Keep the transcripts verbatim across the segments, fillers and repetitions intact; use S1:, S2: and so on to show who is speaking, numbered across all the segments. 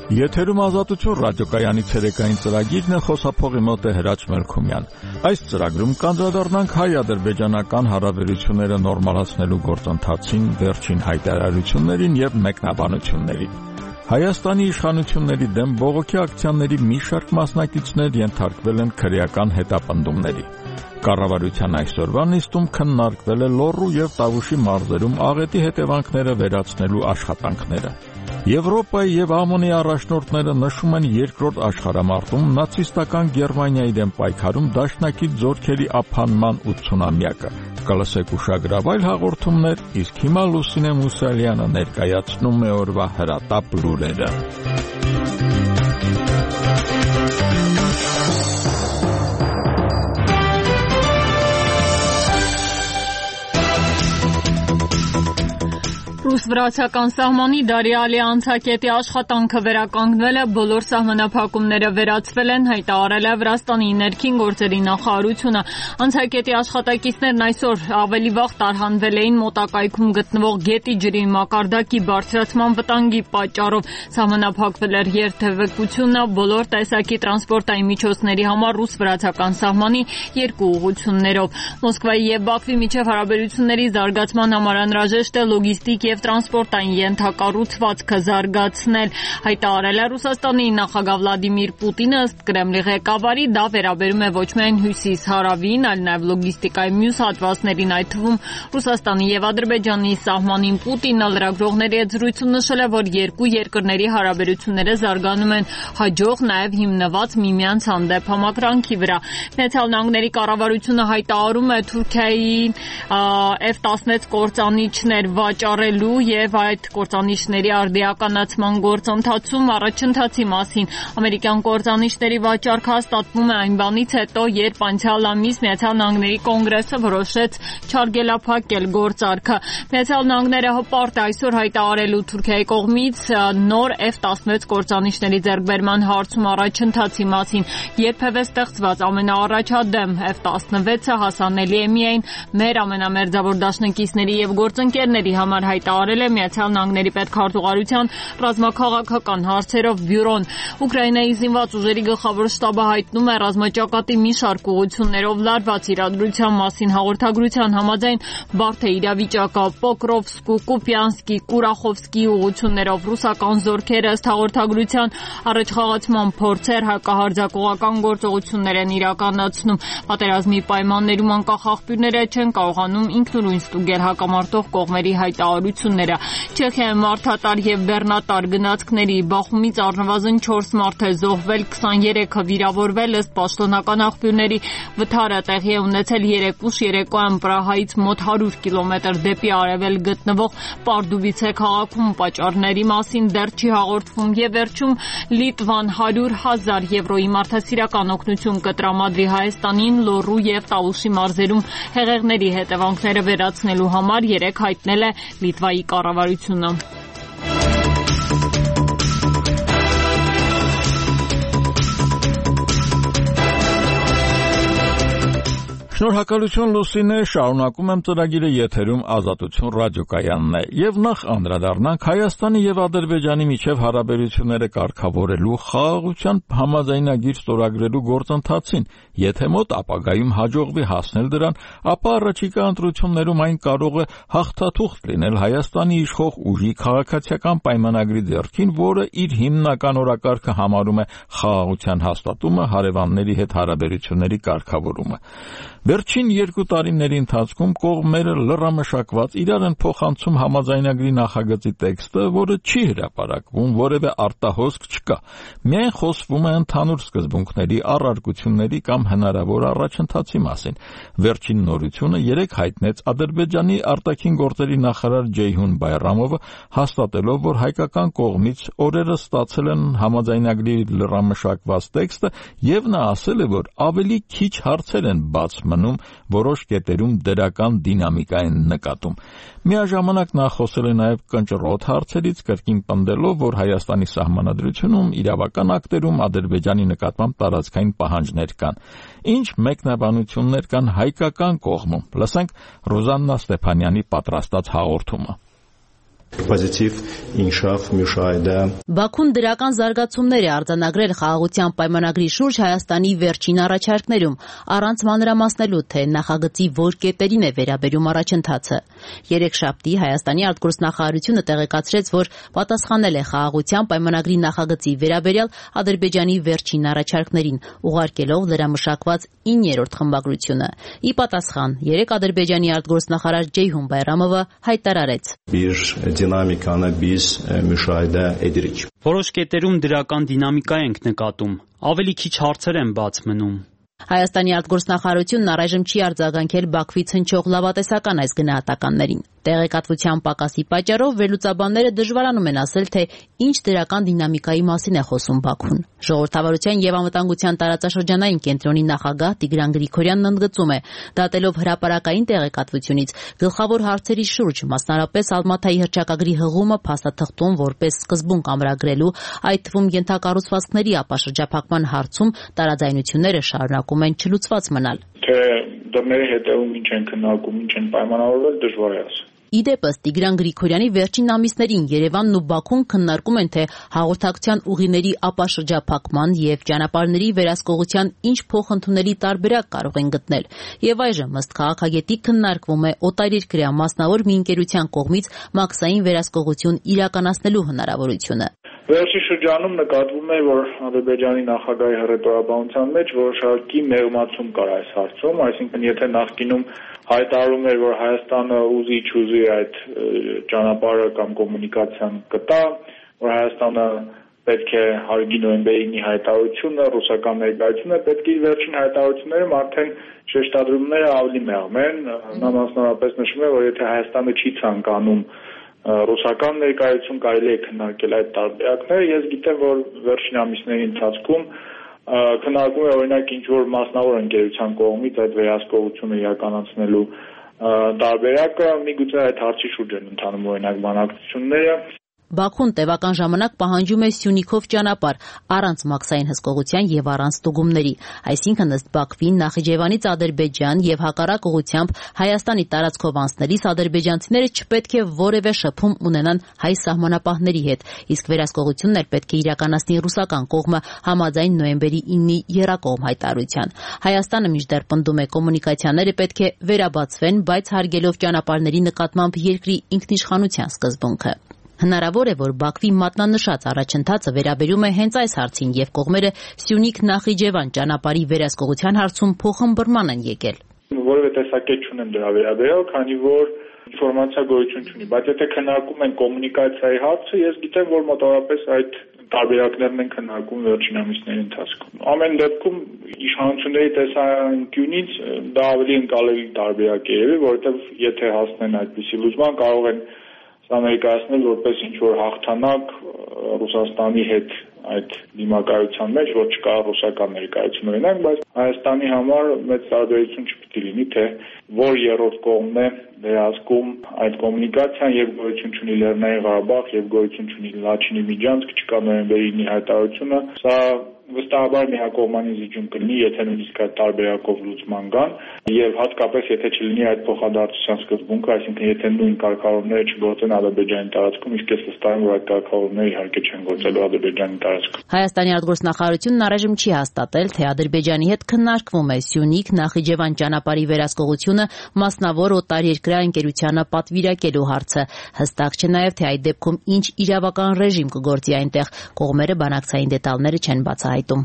S1: Եթերում ազատություն ռադիոկայանի ցերեկային ծրագիրն է, խոսափողի մոտ է Հրաչ Մելքումյան։ Այս ծրագրում կանդրադառնանք հայ-ադրբեջանական հարաբերությունները նորմալացնելու գործընթացին, վերջին հայտարարություններին եւ մեկնաբանություններին։ Հայաստանի իշխանությունների դեմ բողոքի ակցիաների մի շարք մասնակիցներ ենթարկվել են քրեական հետապնդումների։ Կառավարության այսօրվա նիստում քննարկվել է Լոռու եւ Տավուշի մարզերում աղետի հետևանքները վերացնելու աշխատանքները։ Եվրոպայի եւ ԱՄՆ-ի առաջնորդները նշում են երկրորդ աշխարհամարտում նացիստական Գերմանիայի դեմ պայքարում դաշնակից զորքերի ափանման ութսունամյակը։ Կլսեք ուշագրավ այլ հաղորդումներ, իսկ հիմա Լուսինե Մուսալյանը ներկայացնում է օրվա հրատապ լուրերը։
S2: Ռուս-վրացական սահմանի դարյալի անցակետի աշխատանքը վերականգնվել է, բոլոր սահմանափակումները վերացվել են, հայտարարել է Վրաստանի ներքին գործերի նախարարությունը։ Անցակետի աշխատակիցներն այսօր ավելի վաղ տարհանվել էին մոտակայքում գտնվող գետի ջրի մակարդակի բարձրացման վտանգի պատճառով։ Սահմանափակվել էր երթևեկությունը բոլոր տեսակի տրանսպորտային միջոցների համար ռուս-վրացական սահմանի երկու ուղղություններով։ Մոսկվայի եւ Բաքվի միջև հարաբերությունների զարգացման համար անհրաժեշտ է լոգիստիկ եւ տրանսպորտային ենթակառուցվածքը զարգացնել, հայտարարել է Ռուսաստանի նախագահ Վլադիմիր Պուտինը, ըստ Կրեմլի ղեկավարի, դա վերաբերում է ոչ միայն հյուսիս-հարավին, այլ նաեւ լոգիստիկայի մյուս հատվածներին, այդ թվում Ռուսաստանի եւ Ադրբեջանի սահմանին։ Պուտինը լրագրողների հետ զրույցում նշել է, որ երկու երկրների հարաբերությունները զարգանում են հաջող, նաեւ հիմնված միմյանց հանդեպ համակրանքի վրա։ Միացյալ Նահանգների կառավարությունը հայտարարում է Թուրքիային F տասնվեց կործանիչներ վաճառելու եւ այդ կործանիչների արդիականացման գործընթացում առաջընթացի մասին։ Ամերիկյան կործանիչների վաճառքը հաստատվում է այն բանից հետո, երբ անցյալ ամիս Միացյալ Նահանգների կոնգրեսը որոշեց չարգելափակել գործարքը։ Միացյալ Նահանգները հպարտ է այսօր հայտարարելու Թուրքիայի կողմից նոր F տասնվեց կործանիչների ձեռքբերման հարցում առաջընթացի մասին։ Երբևէ ստեղծված ամենաառաջադեմ F տասնվեցը հասանելի է միայն մեր ամենամերձավոր դաշնակիցների եւ գործընկերների համար, հայտարարել է Միացյալ Նահանգների պետքարտուղարության ռազմաքաղաքական հարցերով բյուրոն։ Ուկրաինայի զինված ուժերի գլխավոր շտաբը հայտնում է ռազմաճակատի մի շարք ուղղություններով լարված իրադրության մասին։ Հաղորդագրության համաձայն բարդ է իրավիճակը Պոկրովսկու, Կուպյանսկի, Կուրախովսկի ուղղություններով ռուսական զորքերը, ըստ հաղորդագրության, առաջխաղացման փորձեր, հակահարձակողական գործողություններ են իրականացնում։ Պատերազմի պայմաններում անկախ աղբյուրները չեն կարողանում ինքնուրույն ստուգել հակամարտող կողմերի հայտարարությունները։ Չեխիայում մարդատար եւ բեռնատար գնացքների բախումից առնվազն չորս մարդ է զոհվել, քսաներեքը վիրավորվել, ըստ պաշտոնական աղբյուրների։ Վթարը տեղի է ունեցել երեկ ուշ երեկոյան Պրահայից մոտ հարյուր կիլոմետր դեպի արևել գտնվող Պարդուբիցե քաղաքում։ Պատճառների մասին դեռ չի հաղորդվում եւ վերջում Լիտվան հարյուր հազար եվրոյի մարդասիրական օգնություն կտրամադրի Հայաստանին Լոռու եւ Տավուշի մարզերում հեղեղների հետևանքները վերացնելու համար, երեկ հայտնել է Լիտվայի կառավարությունը։
S1: Շնորհակալություն Լուսինե, շարունակում եմ ծրագիրը, եթերում ազատություն ռադիոկայանն է եւ նախ անդրադառնանք Հայաստանի եւ Ադրբեջանի միջև հարաբերությունները կարգավորելու խաղաղության համաձայնագիր ստորագրելու գործընթացին։ Եթե մոտ ապագայում հաջողվի հասնել դրան, ապա առաջիկա ընտրություններում այն կարող է հաղթաթուղթ լինել Հայաստանի իշխող ուժի քաղաքացիական պայմանագրի ձեռքին, որը իր հիմնական օրակարգը համարում է խաղաղության հաստատումը, հարևանների հետ հարաբերությունների կարգավորումը։ Վերջին երկու տարիների ընթացքում կողմերը լրամշակված իրար են փոխանցում համաձայնագրի նախագծի տեքստը, որը չի հրապարակվում, որևէ արտահոսք չկա։ Միայն խոսվում է ընդհանուր սկզբունքների, առարկությունների կամ հնարավոր առաջընթացի մասին։ Վերջին նորությունը երեկ հայտնեց Ադրբեջանի արտաքին գործերի նախարար Ջեյհուն Բայրամովը, հաստատելով, որ հայկական կողմից օրերս ստացել են համաձայնագրի լրամշակված տեքստը, եւ նա ասել է, որ ավելի քիչ հարցեր են բաց մնում, որոշ կետերում դրական դինամիկա են նկատում։ Միաժամանակ նա խոսել է նաև կնճռոտ հարցերից, կրկին պնդելով, որ Հայաստանի սահմանադրությունում իրավական ակտերում Ադրբեջանի նկատմամբ տարածքային պահանջներ կան։ Ինչ մեկնաբանություններ կան հայկական կողմում։ Լսենք Ռոզաննա Ստեփանյանի պատրաստած հաղորդումը։
S3: Պոզիտիվ ինշաֆ մյուշայդա
S4: Բաքուն դրական զարգացումներ է արձանագրել խաղաղության պայմանագրի շուրջ Հայաստանի վերջին առաջարկներում, առանց մանրամասնելու, թե նախագծի որ կետերին է վերաբերում առաջընթացը։ Երեքշաբթի Հայաստանի արտգործնախարարությունը տեղեկացրեց, որ պատասխանել է խաղաղության պայմանագրի նախագծի վերաբերյալ Ադրբեջանի վերջին առաջարկներին, ուղարկելով լրամշակված իններորդ խմբագրությունը։ Ի պատասխան, երեկ Ադրբեջանի արտգործնախարար Ceyhun Bayramova հայտարարեց.
S3: Դինամիկանը biz müşahidə edirik.
S5: Որոշ կետերում դրական դինամիկա ենք նկատում։ Ավելի քիչ հարցեր են բաց մնում։
S4: Հայաստանի արտգործնախարարությունն առայժմ չի արձագանքել Բաքվից հնչող լավատեսական այս գնահատականներին։ Տեղեկատվության պակասի պատճառով վերլուծաբանները դժվարանում են ասել, թե ինչ դրական դինամիկայի մասին է խոսում Բաքուն։ Ժողովրդավարության եւ անվտանգության տարածաշրջանային կենտրոնի նախագահ Տիգրան Գրիգորյանն ընդգծում է, դատելով հրապարակային տեղեկատվությունից, գլխավոր հարցերի շուրջ, մասնարարպես Ալմաթայի հռչակագրի հղումը փաստաթղթում որպես սկզբունք ամրագրելու, այդ թվում ենթակառուցվածքների ապաշրջափակման հարցում տարաձայնությունները շարունակում են չլուծված մնալ։
S6: Թե դռների հետևում ինչ են քննարկում, ինչ են պայմանավորվել, դժվար է ասել։
S4: Ի դեպս Տիգրան Գրիգորյանի վերջին ամիսներին Երևանն ու Բաքուն քննարկում են, թե հաղորդակցության ուղիների ապաշրջափակման եւ ճանապարհների վերահսկողության ինչ փոխընդունելի տարբերակ կարող են գտնել։ Եվ այժմ ըստ քաղաքագետի քննարկվում է օտարերկրյա մասնավոր մի ընկերության կողմից մաքսային վերահսկողություն իրականացնելու հնարավորությունը։
S6: Վերջի շրջանում նկատվում է, որ Ադրբեջանի նախագահի հռետորաբանության մեջ որոշակի մեղմացում կար այս հարցում, այսինքն եթե նախկինում հայտարարում էր, որ Հայաստանը ուզի չուզի այդ ճանապարհը կամ կոմունիկացիան կտա, որ Հայաստանը պետք է հարգի նոյեմբերի հայտարարությունը, ռուսական ներկայությունը, պետք է իր վերջին հայտարարություններում արդեն շեշտադրումները ավելի մեղմ են, նա մասնավորապես նշում է, որ եթե Հայաստանը չի ցանկանում ռուսական ներկայություն կարելի է քննարկել այդ տարբերակները։ Ես գիտեմ, որ վերջին ամիսների ընթացքում քննարկում է օրինակ ինչ որ մասնավոր ընկերության կողմից այդ վերահսկողությունը իրականացնելու տարբերակը, միգուցե այդ հարցի շուրջ են ընթանում օրինակ բանակցությունները։
S4: Բաքուն տևական ժամանակ պահանջում է Սյունիքով ճանապարհ առանց մաքսային հսկողության եւ առանց ստուգումների, այսինքն ըստ Բաքվի Նախիջևանից Ադրբեջան եւ հակառակ ուղղությամբ Հայաստանի տարածքով անցնելիս ադրբեջանցիները չպետք է որևէ շփում ունենան հայ սահմանապահների հետ, իսկ վերահսկողությունն էլ պետք է իրականացնի ռուսական կողմը համաձայն նոյեմբերի ինի եռակողմ հայտարարության։ Հայաստանը մինչդեռ պնդում է կոմունիկացիաները պետք է վերաբացվեն, բայց հարգելով ճանապարհների նկատմամբ երկրի ինքնիշխանության սկզբունքը։ Հնարավոր է, որ Բաքվի մատնանշած առաջընթացը վերաբերում է հենց այս հարցին եւ կողմերը Սյունիք-Նախիջևան ճանապարհի վերահսկողության հարցում փոխըմբռնման են եկել։
S6: Որևէ տեսակետ չունեմ դրա վերաբերյալ, քանի որ ինֆորմացիա գոյություն չունի, բայց եթե քննարկում են կոմունիկացիայի հարցը, ես գիտեմ, որ մոտավորապես այդ տարբերակներն են քննարկում վերջին ամիսների ընթացքում։ Ամեն դեպքում իշխանությունների տեսանկյունից դա ավելի ընկալելի տարբերակ է երևի, որովհետեւ եթե հասնեն այդպիսի լուծման, կարող են Ամերիկացիներ որպես ինչ որ հաղթանակ Ռուսաստանի հետ այդ դիմակայության մեջ, որ չկա ռուսական ներկայություն օրինակ, բայց Հայաստանի համար մեծ տարբերություն չպիտի լինի, թե որ երրորդ կողմն է վերահսկում այդ կոմունիկացիան եւ գոյություն չունի Լեռնային Ղարաբաղ եւ գոյություն չունի Լաչինի Միջանցք, չկա նոյեմբերի ինի հայտարարությունը, սա վստահաբար միակողմանի զիջում կլինի, եթե նույնիսկ այդ տարբերակով լուծման գան եւ հատկապես եթե չլինի այդ փոխադարձության սկզբունքը, այսինքն եթե նույն կարգավորումները չգործեն Ադրբեջանի տարածքում, իսկ ես վստահ եմ, որ այդ կարգավորումները իհարկե չեն գործելու Ադրբեջանի տարածքում։
S4: Հայաստանի արտգործնախարարությունն առայժմ չի հաստատել, թե Ադրբեջանի հետ քննարկվում է Սյունիք-Նախիջևան ճանապարհի վերահսկողությունը մասնավոր օտարերկրյա ընկերությանը պատվիրակելու հարցը։ Հստակ չէ նաեւ, թե այդ դեպքում ինչ իրավական ռեժիմ կգործի այնտեղ։ Կողմերը բանակցային դետալները չեն բացահայտում։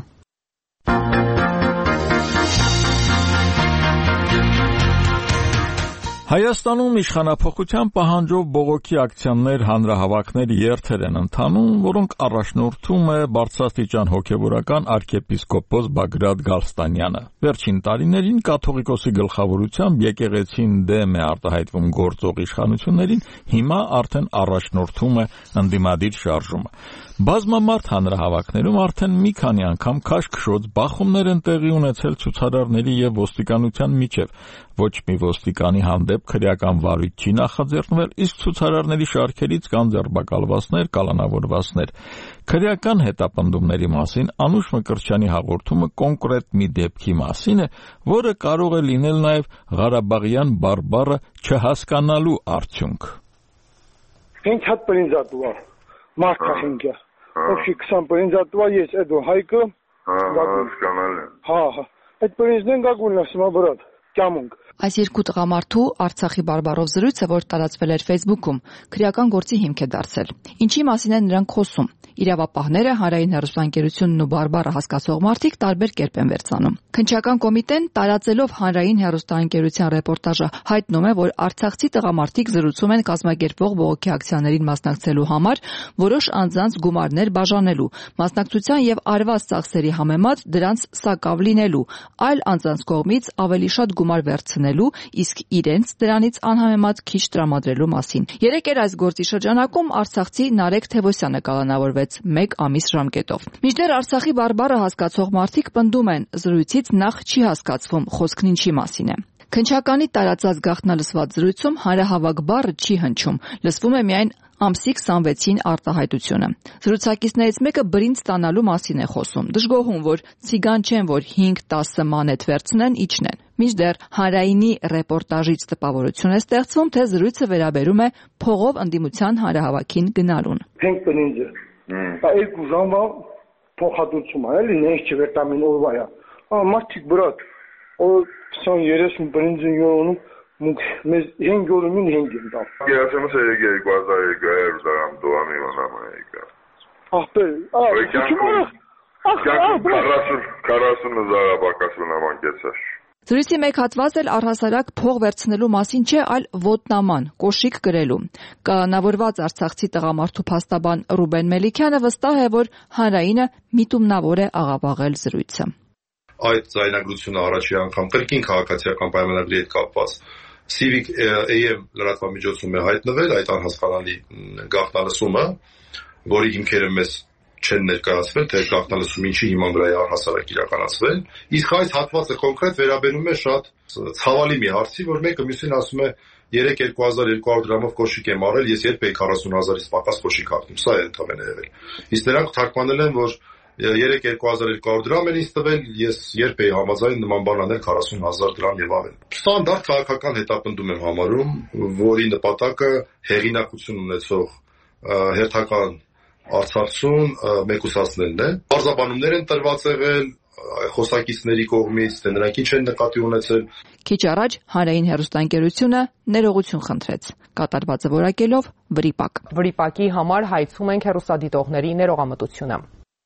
S1: Հայաստանում իշխանափոխության պահանջով բողոքի ակցիաներ, հանրահավաքներ երթեր են ընթանում, որոնք առաջնորդում է բարձրաստիճան հոգևորական arczepiskopos Բագրատ Գալստանյանը։ Վերջին տարիներին կաթողիկոսի գլխավորությամբ եկեղեցին դեմ է արտահայտվում գործող իշխանություններին, հիմա արդեն առաջնորդում է ընդդիմադիր շարժումը։ Բազմամարդ հանրահավաքներում արդեն մի քանի անգամ քաշքշոց բախումներ են տեղի ունեցել ցուցարարների եւ ոստիկանության միջև։ Ոչ մի ոստիկանի հանդեպ քրեական վարույթ չի նախաձեռնվել, իսկ ցուցարարների շարքերից կան ձերբակալվածներ, կալանավորվածներ։ Քրեական հետապնդումների մասին Անուշ Մկրտչյանի հաղորդումը կոնկրետ մի դեպքի մասին է, որը կարող է լինել նաեւ Ղարաբաղյան բարբառը չհասկանալու արդյունք։
S7: հինգ հատ բրինձատուա, մարդա հինգը, օբշի քսան բրինձատուա, ես էդո հայկը, հա, հա, այդ բրինձն են գագունն ասմա բրատ, կյամունք։
S8: Այս երկու տղամարդու Արցախի բարբարով զրույցը, որ տարածվել էր Facebook-ում, քրեական գործի հիմք է դարձել։ Ինչի մասին են նրանք խոսում։ Իրավապահները, հանրային հեռուստաընկերությունն ու բարբառը հասկացող մարդիկ տարբեր կերպ են վերցանում։ Քննչական կոմիտեն տարածելով հանրային հեռուստաընկերության ռեպորտաժը հայտնում է, որ արցախցի տղամարդիկ զրուցում են կազմակերպվող բողոքի ակցիաներին մասնակցելու համար, որոշ անձանց գումարներ բաժանելու, մասնակցության եւ արված ծախսերի համեմատ դրանց սակավ լինելու, այլ անձանց կողմից ավելի շատ գումար վերցնելու, իսկ իրենց դրանից անհամեմատ քիչ տրամադրելու մասին։ Երեկ էր այս գործի շրջանակում արցախցի Նարեկ Թևոսյանը կալանավորվեց մեկ ամիս ժամկետով։ Մինչդեռ Արցախի բարբառը հասկացող մարդիկ պնդում են, զրույցից նախ չի հասկացվում խոսքն ինչի մասին է։ Քննչականի տարածած գաղտնալսված զրույցում հանրահավաք բառը չի հնչում, լսվում է միայն ամսի քսանվեցին արտահայտությունը։ Զրուցակիցներից մեկը բրինձ ստանալու մասին է խոսում, դժգոհում, որ ցիգան չեն, որ հինգ տասը մանեթ վերցնեն, իջնեն։ Մինչդեռ հանրայինի ռեպորտաժից տպավորություն է ստեղծվում, թե զրույցը վերաբերում է փողով ընդդիմության հանրահավաքին գնալուն։
S7: Հինգ բրինձը, երկու ժամվա փոխհատուցում է, էլի նես չվերտամին օրվայա։ Մարդիկ բրատ, օր քսան երեսուն բրինձին յորոնում Մենք մեզ հինգ յորումին հինգ են տալ։
S9: Գերացեմս է եկե երկու հազար երկու դրամ դոամի մանամ եկա։
S7: Ախպեր, ահ,
S9: քսան քսան հազար բակասուն ամանկեցաշ։
S8: Զրույցի մեկ հատված էլ առհասարակ փող վերցնելու մասին չէ, այլ ոտնաման, կոշիկ գրելու։ Կանավորված արցախցի տղամարդու փաստաբան Ռուբեն Մելիքյանը վստահ է, որ հանրայինը միտումնավոր է աղավաղել զրույցը։
S10: Այդ ձայնագրությունը առաջի անգամ կրկին քաղաքացիական պայմանագրի հետ կապված Civic A M լրատվամիջոցում է հայտնվել այդ անհասկանալի գաղտնալսումը, որի հիմքերը մեզ չեն ներկայացվել, թե գաղտնալսումը ինչի հիման վրա է առհասարակ իրականացվել։ Իսկ այս հատվածը կոնկրետ վերաբերում է շատ ցավալի մի հարցի, որ մեկը մյուսին ասում է երեք երկու հազար երկու հարյուր դրամով կոշիկ եմ արել, ես երբ էի քառասուն հազարից պակաս կոշիկ հագնում, սա է ընդհանրապես եղել։ Իսկ նրանք թարգմանել են, որ երեք երկու հազար երկու հարյուր դրամ են ինձ տվել, ես երբ էի համաձայն նման բան անել քառասուն հազար դրամ եւ ավել։ Ստանդարտ քաղաքական հետապնդում եմ համարում, որի նպատակը հեղինակություն ունեցող հերթական արցախցուն մեկուսացնելն է։ Բարձաբանումներ են տրված եղել խոսակիցների կողմից, թե նրանք ինչ են նկատի ունեցել։
S8: Քիչ առաջ հանրային հեռուստաընկերությունը ներողություն խնդրեց, կատարվածը որակելով վրիպակ։
S11: Վրիպակի համար հայցում ենք հեռուստադիտողների ներողամտությունը։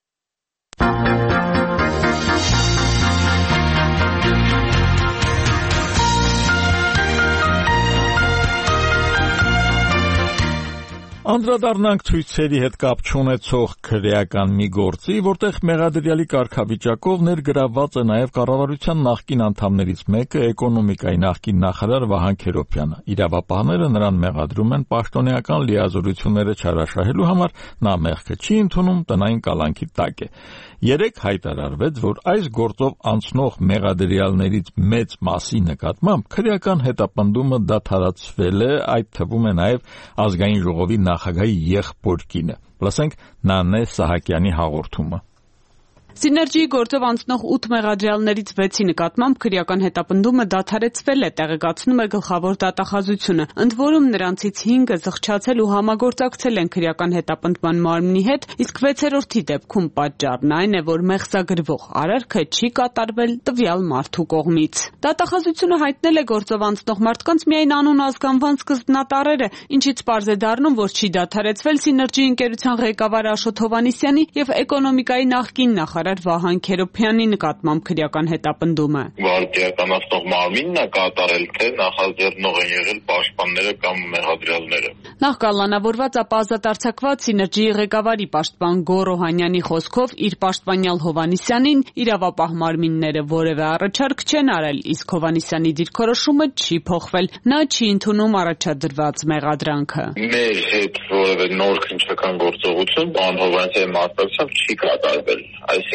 S1: Անդրադառնանք ցույցերի հետ կապ չունեցող քրեական մի գործի, որտեղ մեղադրյալի կարգավիճակով ներգրավված է նաև կառավարության նախկին անդամներից մեկը, էկոնոմիկայի նախկին նախարար Վահան Քերոբյանը։ Իրավապահները նրան մեղադրում են պաշտոնեական լիազորությունները չարաշահելու համար, նա մեղքը չի ընդունում, տնային կալանքի տակ է։ Երեկ հայտարարվեց, որ այս գործով անցնող մեղադրյալներից մեծ մասի նկատմամբ քրեական հետապնդումը դադարեցվել է, այդ թվում է նաև ազգային ժողովի նախագահի եղբոր կինը։ Լսենք Նանե Սահակյանի հաղորդումը։
S12: Սիներգիի գործով անցնող ութ մեղադրյալներից վեցի նկատմամբ քրեական հետապնդումը դադարեցվել է, տեղեկացնում է գլխավոր դատախազությունը։ Ընդ որում նրանցից հինգը զղջացել ու համագործակցել են քրեական հետապնդման մարմնի հետ, իսկ վեցերորդի դեպքում պատճառն այն է, որ մեղսագրվող արարքը չի կատարվել տվյալ մարդու կողմից։ Դատախազությունը հայտնել է գործով անցնող մարդկանց միայն անուն ազգանվան սկզբնատառերը, ինչից պարզ է դառնում, որ չի դադարեցվել Սիներգի ընկերության ղեկավար Աշոտ Հովհաննիսյանի եւ էկոնոմիկայի նախկին նախարար Վահան Քերոբյանի նկատմամբ քրեական հետապնդումը։
S13: Վարդյականացնող մարմինն է կատարել, թե նախաձեռնող են եղել պաշտպանները կամ մեղադրյալները։
S12: Նախ կալանավորված, ապա ազատ արձակված Սիներգիի ղեկավարի պաշտպան Գոռ Օհանյանի խոսքով իր պաշտպանյալ Հովհաննիսյանին իրավապահ մարմինները որևէ առաջարկ չեն արել, իսկ Հովհաննիսյանի դիրքորոշումը չի փոխվել։ Նա չի ընդունում առաջադրված մեղադրանքը։
S13: Մեր հետ որևէ նոր քննչական գործողություն բան Հովհաննիսյանի մասնակցությամբ չի կատարվել։ Այսինքն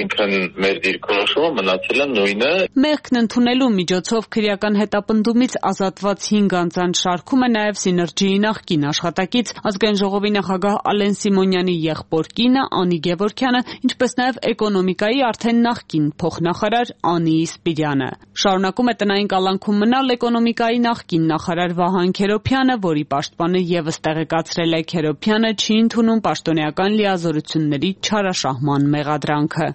S13: այսինքն մեր դիրքորոշումը մնացել է նույնը։
S12: Մեղքն ընդունելու միջոցով քրեական հետապնդումից ազատված հինգ անձանց շարքում է նաև Սիներգիի նախկին աշխատակից Ազգային ժողովի նախագահ Ալեն Սիմոնյանի եղբոր կինը Անի Գևորգյանը, ինչպես նաև էկոնոմիկայի արդեն նախկին փոխնախարար Անի Սպիրյանը։ Շարունակում է տնային կալանքում մնալ էկոնոմիկայի նախկին նախարար Վահան Քերոբյանը, որի պաշտպանը ևս տեղեկացրել է Քերոբյանը չի ընդունում պաշտոնեական լիազորությունների չարաշահման մեղադրանքը։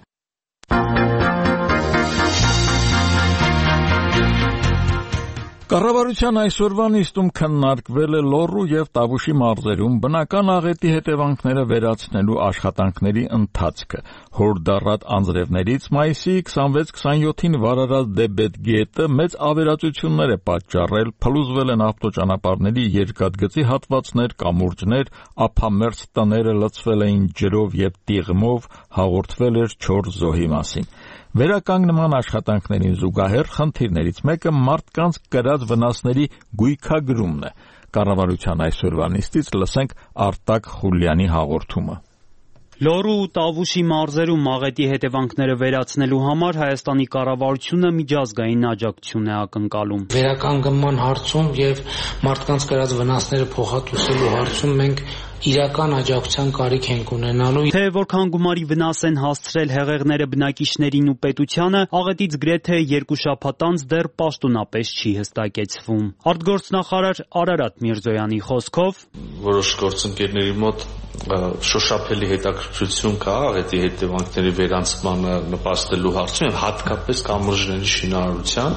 S1: Կառավարության այսօրվա նիստում քննարկվել է Լոռու եւ Տավուշի մարզերում բնական աղետի հետևանքները վերացնելու աշխատանքների ընթացքը։ Հորդառատ անձրևներից մայիսի քսանվեց քսանյոթին վարարած Դեբետ գետը մեծ ավերածություններ է պատճառել, փլուզվել են ավտոճանապարհների երկաթգծի հատվածներ, կամուրջներ, ափամերձ տները լցվել էին ջրով եւ տիղմով, հաղորդվել էր չորս զոհի մասին։ Վերականգնման աշխատանքներին զուգահեռ խնդիրներից մեկը մարդկանց կրած վնասների գույքագրումն է։ Կառավարության այսօրվա նիստից լսենք Արտակ Խուլյանի հաղորդումը։
S5: Լոռու ու Տավուշի մարզերում աղետի հետևանքները վերացնելու համար Հայաստանի կառավարությունը միջազգային աջակցություն է ակնկալում։
S14: Վերականգնման հարցում եւ մարդկանց կրած վնասները փոխհատուցելու հարցում մենք իրական աջակցության կարիք ենք ունենալու։
S5: Թե որքան գումարի վնաս են հասցրել հեղեղները բնակիչներին ու պետությանը, աղետից գրեթե երկու շաբաթ անց դեռ պաշտոնապես չի հստակեցվում։ Արտգործնախարար Արարատ Միրզոյանի խոսքով
S15: որոշ գործընկերների մոտ շոշափելի հետաքրքրություն կա աղետի հետևանքների վերանցմանը նպաստելու հարցում, հատկապես կամուրջների շինարարության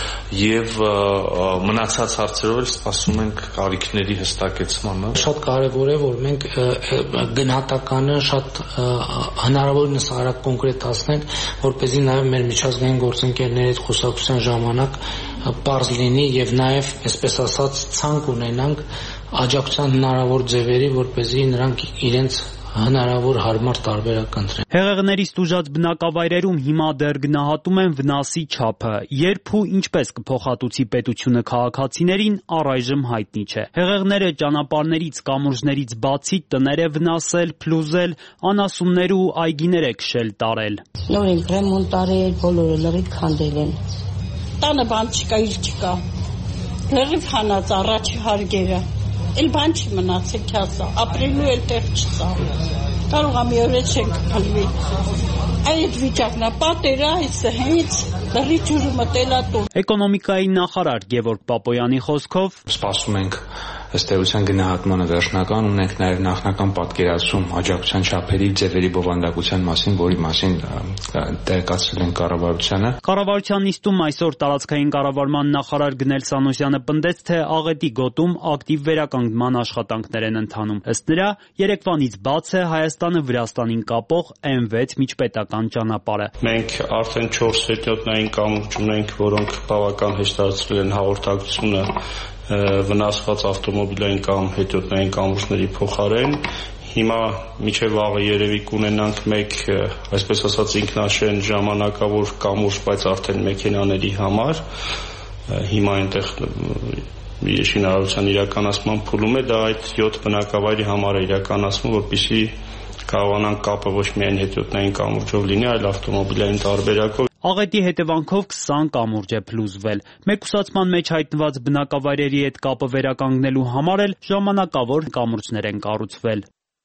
S15: եւ մնացած հարցերով էլ սպասում ենք կարիքների հստակեցմանը։
S14: Շատ կարեւոր է, որ մենք գնահատականը շատ հնարավորինս արագ կոնկրետացնենք, որպեսզի նաեւ մեր միջազգային գործընկերների հետ խոսակցության ժամանակ պարզ լինի եւ նաեւ, այսպես ասած, ցանկ ունենանք աջակցության հնարավոր ձևերի, որպեսզի նրանք իրենց հնարավոր հարմար տարբերակ ընտրեն։
S5: Հեղեղներից տուժած բնակավայրերում հիմա դեռ գնահատում են վնասի չափը։ Երբ ու ինչպես կփոխհատուցի պետությունը քաղաքացիներին, առայժմ հայտնի չէ։ Հեղեղները ճանապարհներից, կամուրջներից բացի տներ է վնասել, փլուզել, անասուններ ու այգիներ է քշել, տարել։
S16: Նոր են ռեմոնտ արել, բոլորը լրիվ քանդել են։ Տանը բան չկա, իր չկա։ Լրիվ հանած առաջի հարգերը։ Էլ բան չի մնացել քյասա, ապրելու էլ տեղ չծա։ Կարող է մի օր չենք փլվի։ Այդ վիճակն է, պատերը այսը հենց լրի ջուրը մտել է տուն։
S5: Էկոնոմիկայի նախարար Գևորգ Պապոյանի խոսքով
S15: սպասում ենք ըստ էության գնահատմանը վերջնական, ունենք նաև նախնական պատկերացում աջակցության չափերի ձևերի բովանդակության մասին, որի մասին տեղեկացրել են կառավարությանը։
S5: Կառավարության նիստում այսօր տարածքային կառավարման նախարար Գնել Սանոսյանը պնդեց, թե աղետի գոտում ակտիվ վերականգնման աշխատանքներ են ընթանում։ Ըստ նրա, երեկվանից բաց է Հայաստանը Վրաստանին կապող էմ վեց միջպետական ճանապարհը։
S17: Մենք արդեն չորս հետիոտնային կամուրջ ունենք, որոնք բավական հեշտացրել են հաղորդակցությունը վնասված ավտոմոբիլային կամ հետիոտնային կամուրջների փոխարեն։ Հիմա միջև վաղը երևի կունենանք մեկ, այսպես ասած, ինքնաշեն ժամանակավոր կամուրջ, բայց արդեն մեքենաների համար։ Հիմա այնտեղ շինարարության իրականացման փուլում է, դա այդ յոթ բնակավայրի համար է իրականացվում, որպեսզի կարողանանք կապը ոչ միայն հետիոտնային կամուրջով լինի, այլ ավտոմոբիլային տարբերակով։
S5: Աղետի հետևանքով քսան կամուրջ է փլուզվել։ Մեկուսացման մեջ հայտնված բնակավայրերի հետ կապը վերականգնելու համար էլ ժամանակավոր կամուրջներ են կառուցվել։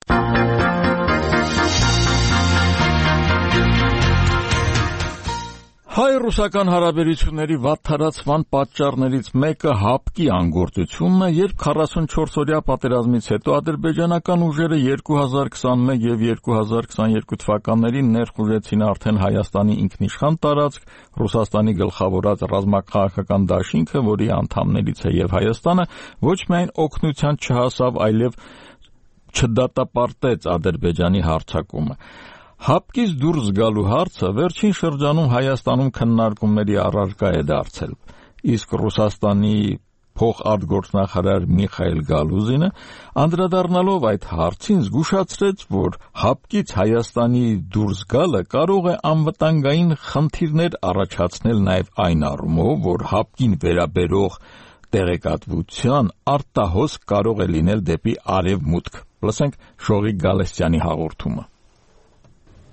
S1: Հայ-ռուսական հարաբերությունների վատթարացման պատճառներից մեկը հապկի անգործությունն է, երբ քառասունչորսօրյա պատերազմից հետո ադրբեջանական ուժերը երկու հազար քսանմեկ եւ երկու հազար քսաներկու թվականներին ներխուժեցին արդեն Հայաստանի ինքնիշխան տարածք, Ռուսաստանի գլխավորած ռազմաքաղաքական դաշինքը, որի անդամներից է եւ Հայաստանը, ոչ միայն օգնության չհասավ, այլև չդատապարտեց Ադրբեջանի հարձակումը։ Հապկից դուրս գալու հարցը վերջին շրջանում Հայաստանում քննարկումների առարկա է դարձել, իսկ Ռուսաստանի փոխարտգործնախարար Միխայիլ Գալուզինը անդրադառնալով այդ հարցին զգուշացրեց, որ հապկից Հայաստանի դուրս գալը կարող է անվտանգային խնդիրներ առաջացնել նաև այն առումով, որ հապկին վերաբերող տեղեկատվության արտահոս կարող է լինել դեպի արևմուտք։ Լսենք Շողիկ Գալստյանի հաղորդումը։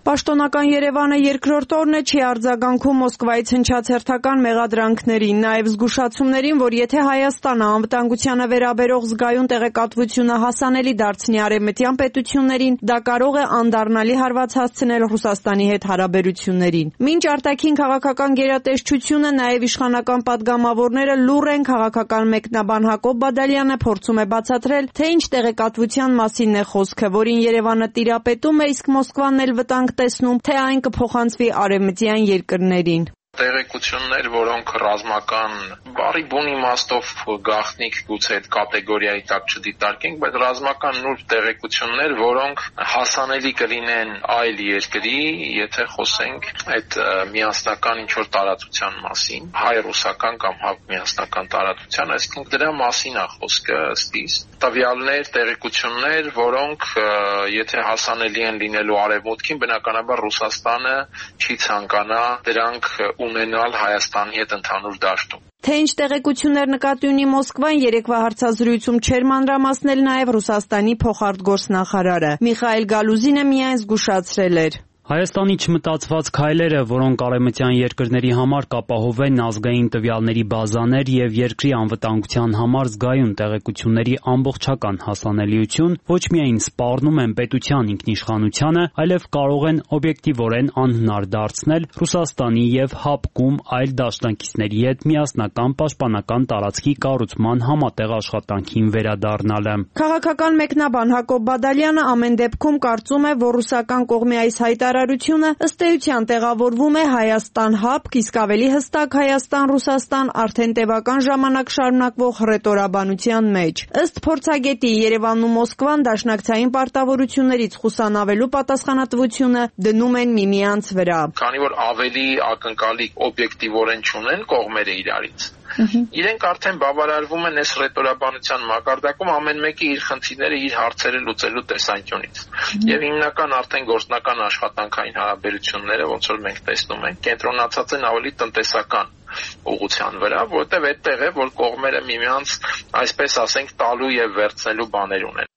S12: Պաշտոնական Երևանը երկրորդ օրն է չի արձագանքում Մոսկվայից հնչած հերթական մեղադրանքներին, նաև զգուշացումներին, որ եթե Հայաստանը անվտանգությանը վերաբերող զգայուն տեղեկատվությունը հասանելի դարձնի արևմտյան պետություններին, դա կարող է անդառնալի հարված հասցնել Ռուսաստանի հետ հարաբերություններին։ Մինչ արտաքին քաղաքական գերատեսչությունը, նաև իշխանական падգամավորները լուռ են, քաղաքական մեկնաբան Հակոբ Բադալյանը փորձում է բացատրել, թե ինչ տեղեկատվության մասին է խոսքը, որին Երևանը տիրապետում է, իսկ Մոսկվան էլ վտանգ տեսնում, թե այն կփոխանցվի արևմտյան երկրներին։
S18: Տեղեկություններ, որոնք ռազմական բառի բուն իմաստով գաղտնիք գուցե այդ կատեգորիայի տակ չդիտարկենք, բայց ռազմական նուրբ տեղեկություններ, որոնք հասանելի կլինեն այլ երկրի, եթե խոսենք այդ միասնական ինչ-որ տարածության մասին, հայ-ռուսական կամ հայ-միասնական տարածության, այսինքն դրա մասին է խոսքը ըստիս։ Տվյալներ, տեղեկություններ, որոնք եթե հասանելի են լինելու արևմուտքին, բնականաբար Ռուսաստանը չի ցանկանա դրանք ունենալ Հայաստանի հետ ընդհանուր դաշտում։
S12: Թե ինչ տեղեկություններ նկատի ունի Մոսկվան, երեկվա հարցազրույցում չէր մանրամասնել նաև Ռուսաստանի փոխարտգործնախարարը։ Միխայել Գալուզինը միայն զգուշացրել էր.
S5: Հայաստանի չմտածված քայլերը, որոնք արևմտյան երկրների համար կապահովեն ազգային տվյալների բազաներ եւ երկրի անվտանգության համար զգայուն տեղեկությունների ամբողջական հասանելիություն, ոչ միայն սպառնում են պետության ինքնիշխանությանը, այլև կարող են օբյեկտիվորեն անհնար դարձնել Ռուսաստանի եւ ՀԱՊԿ-ում այլ դաշնակիցների հետ միասնական պաշտպանական տարածքի կառուցման համատեղ աշխատանքին վերադառնալը։
S12: Քաղաքական մեկնաբան Հակոբ Բադալյանը ամեն դեպքում կարծում է, որ ռուսական կողմի այս հայտարարությունը ըստ էության տեղավորվում է Հայաստան-ՀԱՊԿ, իսկ ավելի հստակ Հայաստան-Ռուսաստան արդեն տևական ժամանակ շարունակվող հռետորաբանության մեջ։ Ըստ փորձագետի, Երևանն ու Մոսկվան դաշնակցային պարտավորություններից խուսանավելու պատասխանատվությունը դնում են միմյանց վրա։
S18: Քանի որ ավելի ակնկալիք օբյեկտիվորեն չունեն կողմերը իրարից, իրենք արդեն բավարարվում են այս հռետորաբանության մակարդակում ամեն մեկը իր խնդիրները, իր հարցերը լուծելու տեսանկյունից։ Եվ հիմնական արդեն գործնական աշխատանքային հարաբերությունները, ոնց որ մենք տեսնում ենք, կենտրոնացած են ավելի տնտեսական ուղղության վրա, որտեղ այդտեղ է, որ կողմերը միմյանց, այսպես ասենք, տալու եւ վերցնելու բաներ ունեն։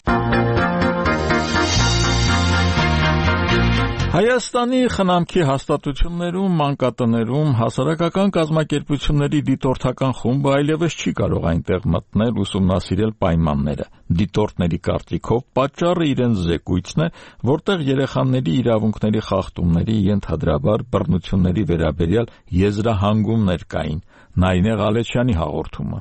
S1: Հայաստանի խնամքի հաստատություններում, մանկատներում հասարակական կազմակերպությունների դիտորդական խումբը այլևս չի կարող այնտեղ մտնել, ուսումնասիրել պայմանները։ Դիտորդների կարծիքով պատճառը իրենց զեկույցն է, որտեղ երեխաների իրավունքների խախտումների, ենթադրաբար բռնությունների վերաբերյալ եզրահանգումներ կային։ Նայինե Ղալեչյանի հաղորդումը։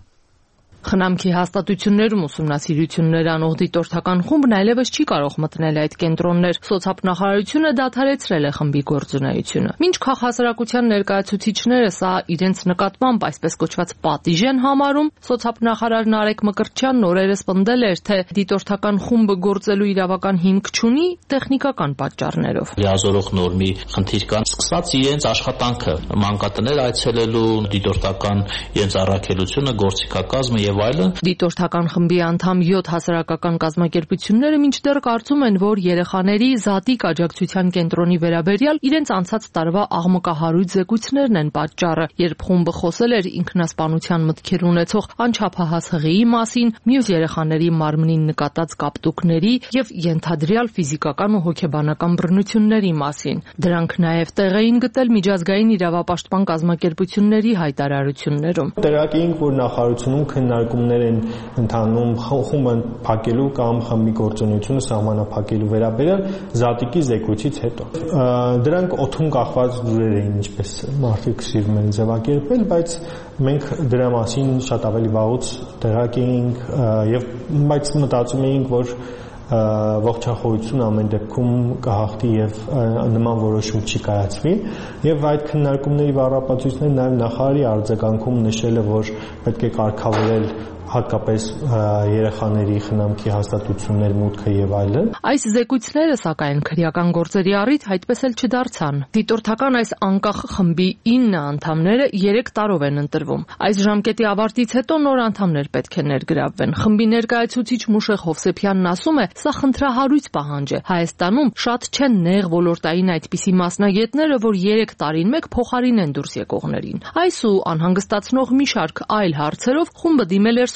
S8: Խնամքի հաստատություններում ուսումնասիրություններ անող դիտորդական խումբն այլևս չի կարող մտնել այդ կենտրոններ։ Սոցիալնախարարությունը դադարեցրել է խմբի գործունեությունը։ Մինչ քաղաքասարակության ներկայացուցիչները սա իրենց նկատմամբ այսպես կոչված պատիժ են համարում, սոցիալնախարար Նարեկ Մկրտչյանն օրերս պնդել էր, թե դիտորդական խումբը գործելու իրավական հիմք չունի տեխնիկական պատճառներով։
S19: Լիազորող նորմի խնդիր կան, սկսած իրենց աշխատանքը, մանկատներ այցելելու, դիտորդական իրենց առաքելությունը, գործիքակազմը եւ այլն։
S8: Դիտորդական խմբի անդամ յոթ հասարակական կազմակերպությունները մինչդեռ կարծում են, որ երեխաների զատիկ աջակցության կենտրոնի վերաբերյալ իրենց անցած տարվա աղմկահարույց զեկույցներն են պատճառը, երբ խումբը խոսել էր ինքնասպանության մտքեր ունեցող անչափահաս հղիի մասին, մյուս երեխաների մարմնին նկատած կապտուկների եւ ենթադրյալ ֆիզիկական ու հոգեբանական բռնությունների մասին։ Դրանք նաեւ տեղ էին գտել միջազգային իրավապաշտպան կազմակերպությունների հայտարարություններում։
S20: Տեղակայինք, որ նախարարությունում քննարկումներ են ընթանում խումբը փակելու կամ խմբի գործունեությունը սահմանափակելու վերաբերյալ զատիկի զեկույցից հետո։ Դրանք օդում կախված լուրեր էին, ինչպես մարդիկ սիրում են ձևակերպել, բայց մենք դրա մասին շատ ավելի վաղուց տեղակ էինք եւ բայց մտածում էինք, որ ողջախոհություն ամեն դեպքում կհաղթի եւ նման որոշում չի կայացվի եւ այդ քննարկումների բառապացույցները նաեւ նախարարի արձագանքում նշել է, որ պետք է կարգավորել հատկապես երեխաների խնամքի հաստատություններ մուտքը եւ այլն։
S8: Այս զեկույցները սակայն քրեական գործերի առիթ այդպես էլ չդարձան։ Դիտորդական այս անկախ խմբի ինը անդամները երեք տարով են ընտրվում։ Այս ժամկետի ավարտից հետո նոր անդամներ պետք է ներգրավվեն։ Խմբի ներկայացուցիչ Մուշեղ Հովսեփյանն ասում է, սա խնդրահարույց պահանջ է։ Հայաստանում շատ չեն նեղ ոլորտային այդպիսի մասնագետները, որ երեք տարին մեկ փոխարինեն դուրս եկողներին։ Այս ու անհանգստացնող մի շարք այլ հարցերով խումբը դիմել էր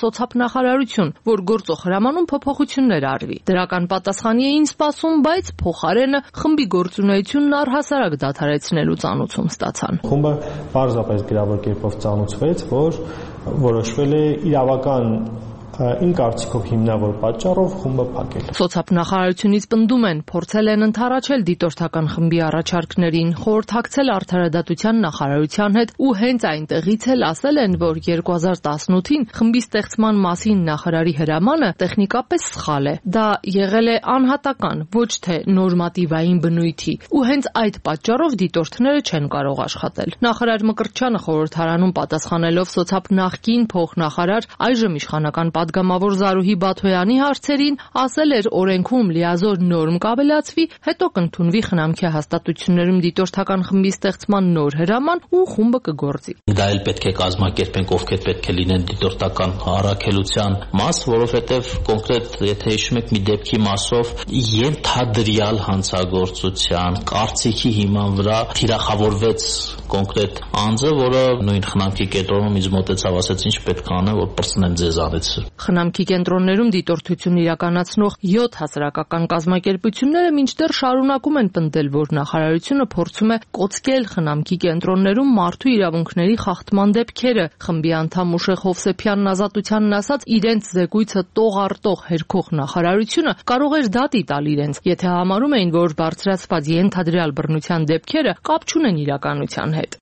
S8: սոցիալնախարարություն, որ գործող հրամանում փոփոխություններ արվի։ Դրական պատասխանի էին սպասում, բայց փոխարենը խմբի գործունեությունն առհասարակ դադարեցնելու ծանուցում ստացան։
S20: Խումբը պարզապես գրավոր կերպով ծանուցվեց, որ որոշվել է իրավական Ին կարծիքով հիմնավոր պատճառով խումբը փակել։
S8: Սոցիալնախարարությունից պնդում են, փորձել են ընդառաջել դիտորդական խմբի առաջարկներին, խորհրդակցել արդարադատության նախարարության հետ ու հենց այնտեղից էլ ասել են, որ երկու հազար տասնութին խմբի ստեղծման մասին նախարարի հրամանը տեխնիկապես սխալ է։ Դա եղել է անհատական, ոչ թե նորմատիվային բնույթի, ու հենց այդ պատճառով դիտորդները չեն կարող աշխատել։ Նախարար Մկրտչյանը խորհրդարանում պատասխանելով սոցիալնախկին փոխնախարար այժմ իշխանական պատգամավոր Զարուհի Բաթոյանի հարցերին ասել էր օրենքում լիազոր նորմ կավելացվի, հետո կընդունվի խնամքի հաստատություններում դիտորդական խմբի ստեղծման նոր հրաման ու խումբը կգործի։
S19: Դա էլ պետք է կազմակերպենք, ովքեր պետք է լինեն դիտորդական առաքելության մաս, որովհետև կոնկրետ, եթե հիշում եք, մի դեպքի մասով ենթադրյալ հանցագործության կարծիքի հիման վրա թիրախավորվեց կոնկրետ անձը, որը նույն խնամքի կենտրոնում ինձ մոտեցավ, ասաց ինչ պետք է անեմ, որ պրծնեն ձեզանից։
S8: Խնամքի կենտրոններում դիտորդություն իրականացնող յոթ հասարակական կազմակերպությունները մինչդեռ շարունակում են պնդել, որ նախարարությունը փորձում է կոծկել խնամքի կենտրոններում մարդու իրավունքների խախտման դեպքերը։ Խմբի անդամ Ուշեղ Հովսեփյանն Ազատությանն ասաց, իրենց զեկույցը տող առ տող հերքող նախարարությունը կարող էր դատի տալ իրենց, եթե համարում էին, որ բարձրացված ենթադրյալ բռնության դեպքերը կապ չունեն իրականության հետ։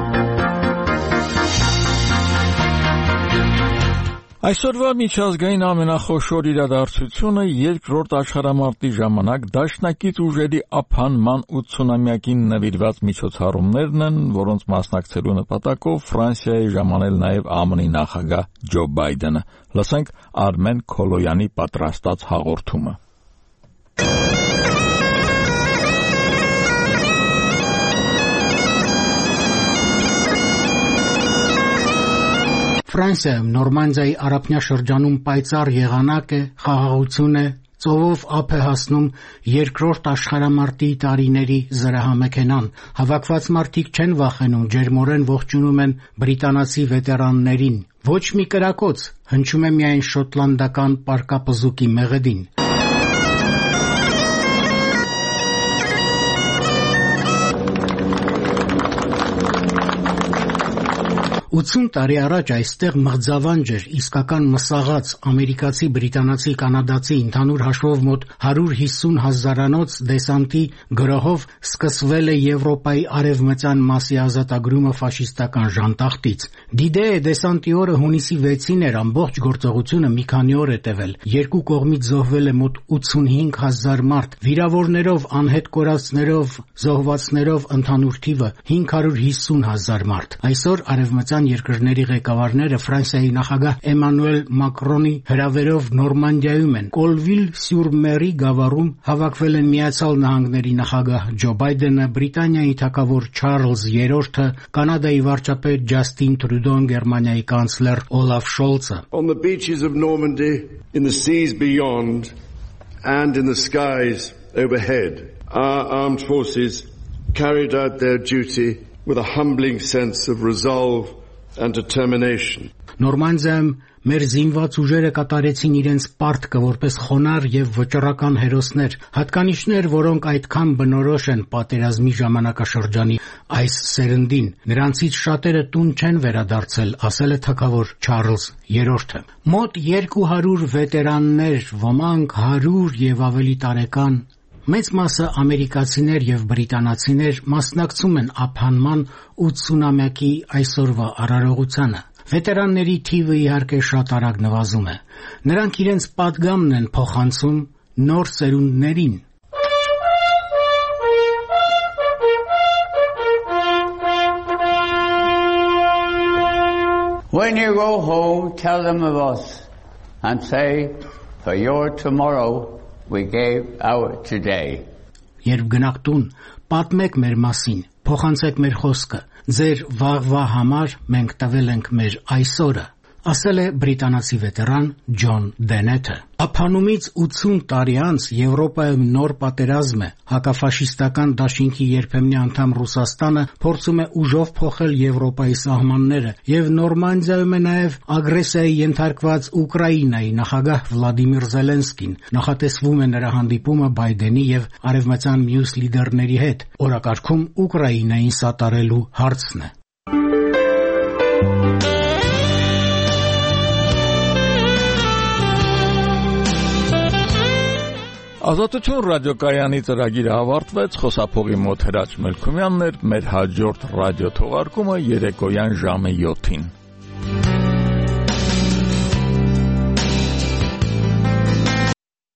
S1: Այսօրվա միջազգային ամենախոշոր իրադարձությունը երկրորդ աշխարհամարտի ժամանակ դաշնակից ուժերի ափանման ութսունամյակին նվիրված միջոցառումներն են, որոնց մասնակցելու նպատակով Ֆրանսիայի ժամանել նաև ԱՄՆ-ի նախագահ Ջո Բայդենը։ Լսենք Արմեն Քոլոյանի պատրաստած հաղորդումը։
S21: Ֆրանսիայում Նորմանդիայի առափնյա շրջանում պայծառ եղանակ է, խաղաղություն է, ծովով ափ է հասնում երկրորդ աշխարհամարտի տարիների զրահամեքենան։ Հավաքված մարդիկ չեն վախենում, ջերմորեն ողջունում են բրիտանացի վետերաններին։ Ոչ մի կրակոց, հնչում է միայն շոտլանդական պարկապզուկի մեղեդին։ ութսուն տարի առաջ այստեղ մղձավանջ էր, իսկական մսաղաց, ամերիկացի, բրիտանացի, կանադացի, ընդհանուր հաշվով մոտ հարյուր հիսուն հազարանոց դեսանտի գրոհով սկսվել է Եվրոպայի արևմտյան մասի ազատագրումը ֆաշիստական ժանտախտից։ Դիդեյ դեսանտի օրը հունիսի վեցին էր, ամբողջ գործողությունը մի քանի օր է տևել։ Երկու կողմից զոհվել է մոտ ութսունհինգ հազար մարդ, վիրավորներով, անհետ կորածներով, զոհվածներով ընդհանուր թիվը հինգ հարյուր հիսուն հազար մարդ։ Այսօր արևմտյան երկրների ղեկավարները Ֆրանսիայի նախագահ Էմանուել Մակրոնի հրավերով Նորմանդիայում են։ Կոլվիլ-սյուր-Մերի գավառում հավաքվել են Միացյալ Նահանգների նախագահ Ջո Բայդենը, Բրիտանիայի թագավոր Չարլզ երրորդը, Կանադայի վարչապետ Ջաստին Տրյուդոն, Գերմանիայի կանցլեր Օլաֆ Շոլցը։
S22: On the beaches of Normandy, in the seas beyond, and in the skies overhead, our armed forces carried out their duty with a humbling sense of resolve and determination.
S21: Նորմանդիայում մեր զինված ուժերը կատարեցին իրենց պարտքը որպես խոնար եւ վճռական հերոսներ, հատկանիշներ, որոնք այդքան բնորոշ են պատերազմի ժամանակաշրջանի այս սերնդին։ Նրանցից շատերը տուն չեն վերադարձել, ասել է թագավոր Չարլզ երրորդը։ Մոտ երկու հարյուր վետերաններ, ոմանք հարյուր եւ ավելի տարեկան, մեծ մասը ամերիկացիներ եւ բրիտանացիներ մասնակցում են ափանման ութսունամյակի այսօրվա արարողությանը։ Վետերանների թիվը իհարկե շատ արագ նվազում է։ Նրանք իրենց պատգամն են փոխանցում նոր սերունդներին։
S23: When you go home, tell them of us and say, for your tomorrow we gave our today.
S21: Երբ գնաք տուն, պատմեք մեր մասին, փոխանցեք մեր խոսքը։ Ձեր վաղվա համար մենք տվել ենք մեր այսօրը։ ասել է բրիտանացի վետերան Ջոն Դենեթը։ Ափանումից ութսուն տարի անց Եվրոպայում նոր պատերազմ է։ Հակաֆաշիստական դաշինքի երբեմնի անդամ Ռուսաստանը փորձում է ուժով փոխել Եվրոպայի սահմանները եւ Նորմանդիայում է նաեւ ագրեսիայի ենթարկված Ուկրաինայի նախագահ Վլադիմիր Զելենսկին։ Նախատեսվում է նրա հանդիպումը Բայդենի եւ արևմտյան մյուս լիդերների հետ։ Օրակարգում Ուկրաինային սատարելու հարցն է։
S1: Ազատություն ռադիոկայանի ծրագիրը ավարտվեց, խոսափողի մոտ Հրաչ Մելքումյանն էր, մեր հաջորդ ռադիո թողարկումը երեկոյան ժամը յոթին։